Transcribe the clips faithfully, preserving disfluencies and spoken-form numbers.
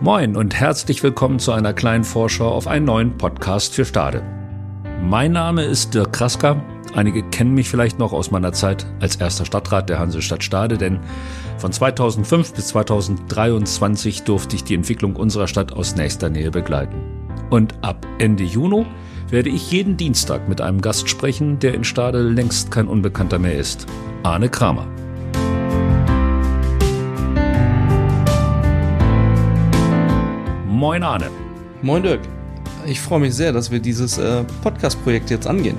Moin und herzlich willkommen zu einer kleinen Vorschau auf einen neuen Podcast für Stade. Mein Name ist Dirk Krasker. Einige kennen mich vielleicht noch aus meiner Zeit als erster Stadtrat der Hansestadt Stade, denn von zweitausendfünf bis zweitausenddreiundzwanzig durfte ich die Entwicklung unserer Stadt aus nächster Nähe begleiten. Und ab Ende Juni werde ich jeden Dienstag mit einem Gast sprechen, der in Stade längst kein Unbekannter mehr ist. Arne Kramer. Moin Arne. Moin Dirk. Ich freue mich sehr, dass wir dieses äh, Podcast-Projekt jetzt angehen.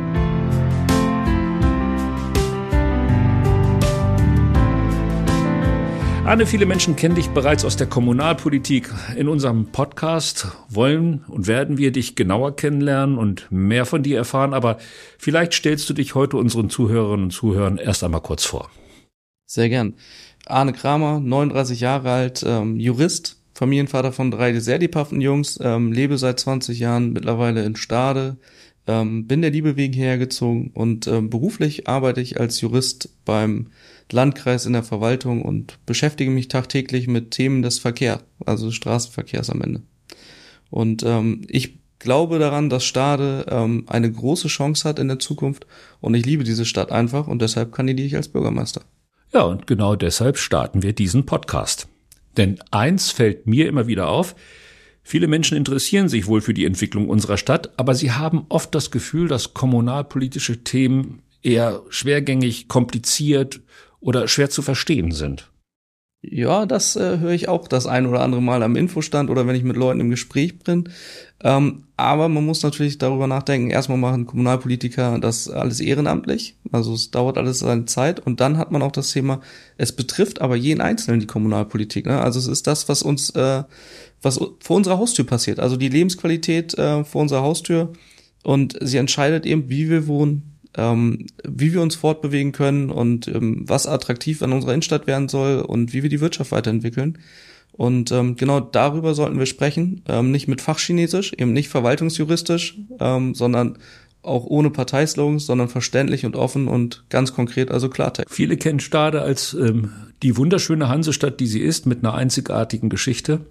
Arne, viele Menschen kennen dich bereits aus der Kommunalpolitik. In unserem Podcast wollen und werden wir dich genauer kennenlernen und mehr von dir erfahren, aber vielleicht stellst du dich heute unseren Zuhörerinnen und Zuhörern erst einmal kurz vor. Sehr gern. Arne Kramer, neununddreißig Jahre alt, ähm, Jurist, Familienvater von drei sehr lebhaften Jungs, ähm, lebe seit zwanzig Jahren mittlerweile in Stade, ähm, bin der Liebe wegen hergezogen und ähm, beruflich arbeite ich als Jurist beim Landkreis in der Verwaltung und beschäftige mich tagtäglich mit Themen des Verkehrs, also des Straßenverkehrs am Ende. Und ähm, ich glaube daran, dass Stade ähm, eine große Chance hat in der Zukunft und ich liebe diese Stadt einfach und deshalb kandidiere ich als Bürgermeister. Ja, und genau deshalb starten wir diesen Podcast. Denn eins fällt mir immer wieder auf: Viele Menschen interessieren sich wohl für die Entwicklung unserer Stadt, aber sie haben oft das Gefühl, dass kommunalpolitische Themen eher schwergängig, kompliziert oder schwer zu verstehen sind. Ja, das äh, höre ich auch das ein oder andere Mal am Infostand oder wenn ich mit Leuten im Gespräch bin. Ähm, aber man muss natürlich darüber nachdenken, erstmal machen Kommunalpolitiker das alles ehrenamtlich, also es dauert alles seine Zeit und dann hat man auch das Thema, es betrifft aber jeden Einzelnen die Kommunalpolitik, ne? Also es ist das, was uns, äh, was vor unserer Haustür passiert, also die Lebensqualität äh, vor unserer Haustür und sie entscheidet eben, wie wir wohnen, Ähm, wie wir uns fortbewegen können und ähm, was attraktiv an unserer Innenstadt werden soll und wie wir die Wirtschaft weiterentwickeln. Und ähm, genau darüber sollten wir sprechen, ähm, nicht mit Fachchinesisch, eben nicht verwaltungsjuristisch, ähm, sondern auch ohne Parteislogans, sondern verständlich und offen und ganz konkret, also Klartext. Viele kennen Stade als ähm, die wunderschöne Hansestadt, die sie ist, mit einer einzigartigen Geschichte.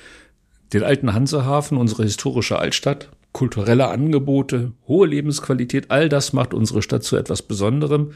Den alten Hansehafen, unsere historische Altstadt, kulturelle Angebote, hohe Lebensqualität, all das macht unsere Stadt zu etwas Besonderem.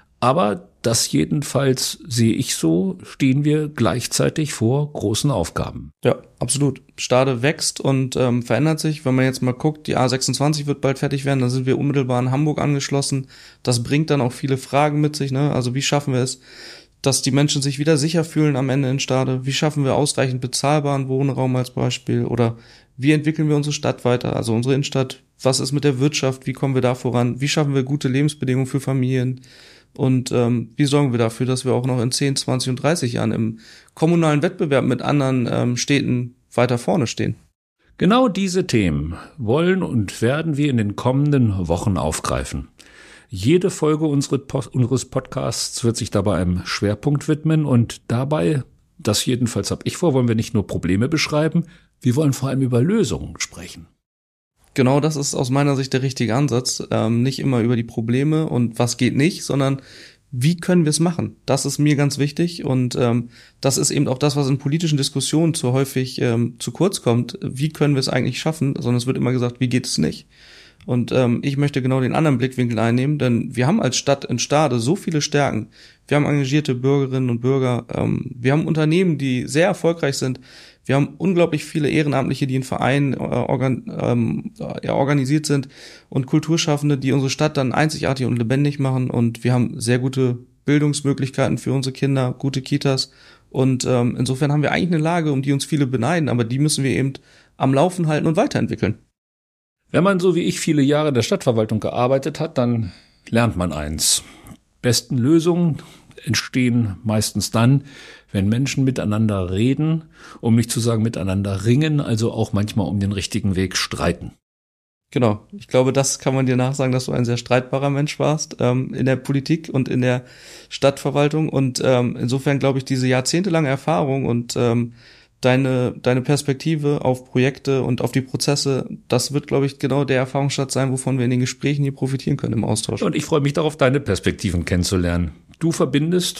Aber das jedenfalls sehe ich so, stehen wir gleichzeitig vor großen Aufgaben. Ja, absolut. Stade wächst und ähm, verändert sich. Wenn man jetzt mal guckt, die A sechsundzwanzig wird bald fertig werden, dann sind wir unmittelbar in Hamburg angeschlossen. Das bringt dann auch viele Fragen mit sich, ne? Also wie schaffen wir es, dass die Menschen sich wieder sicher fühlen am Ende in Stade? Wie schaffen wir ausreichend bezahlbaren Wohnraum als Beispiel? Oder wie entwickeln wir unsere Stadt weiter, also unsere Innenstadt? Was ist mit der Wirtschaft? Wie kommen wir da voran? Wie schaffen wir gute Lebensbedingungen für Familien? Und ähm, wie sorgen wir dafür, dass wir auch noch in zehn, zwanzig und dreißig Jahren im kommunalen Wettbewerb mit anderen ähm, Städten weiter vorne stehen? Genau diese Themen wollen und werden wir in den kommenden Wochen aufgreifen. Jede Folge unseres Podcasts wird sich dabei einem Schwerpunkt widmen und dabei, das jedenfalls habe ich vor, wollen wir nicht nur Probleme beschreiben, wir wollen vor allem über Lösungen sprechen. Genau, das ist aus meiner Sicht der richtige Ansatz. Ähm, nicht immer über die Probleme und was geht nicht, sondern wie können wir es machen? Das ist mir ganz wichtig und ähm, das ist eben auch das, was in politischen Diskussionen zu häufig ähm, zu kurz kommt. Wie können wir es eigentlich schaffen? Sondern es wird immer gesagt, wie geht es nicht? Und ähm, ich möchte genau den anderen Blickwinkel einnehmen, denn wir haben als Stadt in Stade so viele Stärken. Wir haben engagierte Bürgerinnen und Bürger. Ähm, wir haben Unternehmen, die sehr erfolgreich sind. Wir haben unglaublich viele Ehrenamtliche, die in Vereinen äh, organ, ähm, ja, organisiert sind und Kulturschaffende, die unsere Stadt dann einzigartig und lebendig machen. Und wir haben sehr gute Bildungsmöglichkeiten für unsere Kinder, gute Kitas. Und ähm, insofern haben wir eigentlich eine Lage, um die uns viele beneiden, aber die müssen wir eben am Laufen halten und weiterentwickeln. Wenn man so wie ich viele Jahre in der Stadtverwaltung gearbeitet hat, dann lernt man eins: Besten Lösungen entstehen meistens dann, wenn Menschen miteinander reden, um nicht zu sagen miteinander ringen, also auch manchmal um den richtigen Weg streiten. Genau, ich glaube, das kann man dir nachsagen, dass du ein sehr streitbarer Mensch warst ähm, in der Politik und in der Stadtverwaltung und ähm, insofern glaube ich, diese jahrzehntelange Erfahrung und ähm, deine deine Perspektive auf Projekte und auf die Prozesse, das wird, glaube ich, genau der Erfahrungsschatz sein, wovon wir in den Gesprächen hier profitieren können im Austausch. Und ich freue mich darauf, deine Perspektiven kennenzulernen. Du verbindest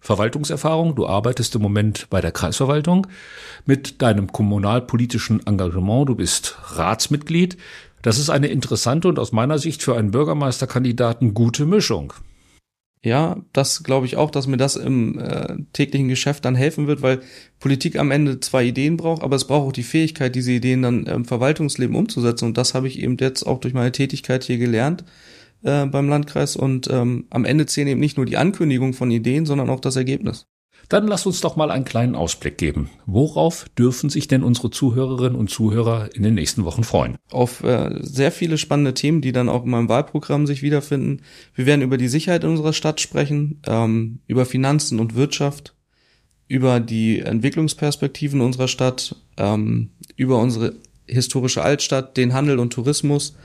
Verwaltungserfahrung, du arbeitest im Moment bei der Kreisverwaltung mit deinem kommunalpolitischen Engagement, du bist Ratsmitglied. Das ist eine interessante und aus meiner Sicht für einen Bürgermeisterkandidaten gute Mischung. Ja, das glaube ich auch, dass mir das im äh, täglichen Geschäft dann helfen wird, weil Politik am Ende zwar Ideen braucht, aber es braucht auch die Fähigkeit, diese Ideen dann im Verwaltungsleben umzusetzen. Und das habe ich eben jetzt auch durch meine Tätigkeit hier gelernt äh, beim Landkreis. Und ähm, am Ende zählen eben nicht nur die Ankündigung von Ideen, sondern auch das Ergebnis. Dann lass uns doch mal einen kleinen Ausblick geben. Worauf dürfen sich denn unsere Zuhörerinnen und Zuhörer in den nächsten Wochen freuen? Auf äh, sehr viele spannende Themen, die dann auch in meinem Wahlprogramm sich wiederfinden. Wir werden über die Sicherheit in unserer Stadt sprechen, ähm, über Finanzen und Wirtschaft, über die Entwicklungsperspektiven unserer Stadt, ähm, über unsere historische Altstadt, den Handel und Tourismus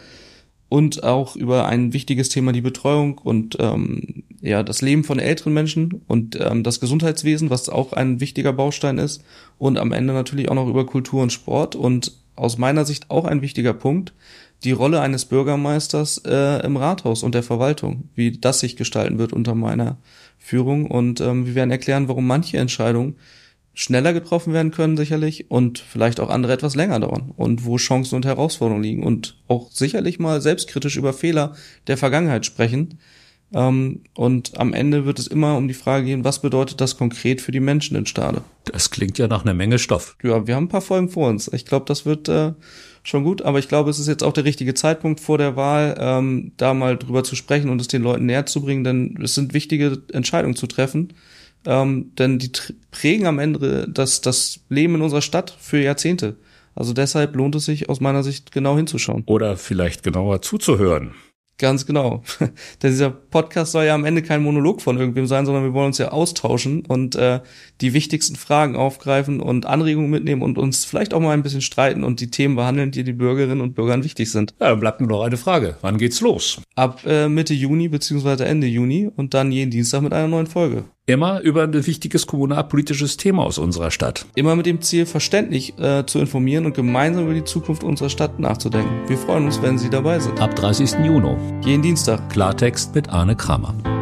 und auch über ein wichtiges Thema, die Betreuung und ähm, ja das Leben von älteren Menschen und ähm, das Gesundheitswesen, was auch ein wichtiger Baustein ist, und am Ende natürlich auch noch über Kultur und Sport und aus meiner Sicht auch ein wichtiger Punkt, die Rolle eines Bürgermeisters äh, im Rathaus und der Verwaltung, wie das sich gestalten wird unter meiner Führung, und ähm, wir werden erklären, warum manche Entscheidungen schneller getroffen werden können sicherlich und vielleicht auch andere etwas länger dauern und wo Chancen und Herausforderungen liegen und auch sicherlich mal selbstkritisch über Fehler der Vergangenheit sprechen. Ähm, und am Ende wird es immer um die Frage gehen, was bedeutet das konkret für die Menschen in Stade? Das klingt ja nach einer Menge Stoff. Ja, wir haben ein paar Folgen vor uns. Ich glaube, das wird äh, schon gut, aber ich glaube, es ist jetzt auch der richtige Zeitpunkt vor der Wahl, ähm, da mal drüber zu sprechen und es den Leuten näher zu bringen, denn es sind wichtige Entscheidungen zu treffen. Ähm, denn die tr- prägen am Ende das, das Leben in unserer Stadt für Jahrzehnte. Also deshalb lohnt es sich aus meiner Sicht genau hinzuschauen. Oder vielleicht genauer zuzuhören. Ganz genau. Denn dieser Podcast soll ja am Ende kein Monolog von irgendwem sein, sondern wir wollen uns ja austauschen und äh, die wichtigsten Fragen aufgreifen und Anregungen mitnehmen und uns vielleicht auch mal ein bisschen streiten und die Themen behandeln, die den Bürgerinnen und Bürgern wichtig sind. Ja, dann bleibt nur noch eine Frage. Wann geht's los? Ab äh, Mitte Juni beziehungsweise Ende Juni und dann jeden Dienstag mit einer neuen Folge. Immer über ein wichtiges kommunalpolitisches Thema aus unserer Stadt. Immer mit dem Ziel, verständlich äh, zu informieren und gemeinsam über die Zukunft unserer Stadt nachzudenken. Wir freuen uns, wenn Sie dabei sind. Ab dreißigsten Juni. Jeden Dienstag. Klartext mit Arne Kramer.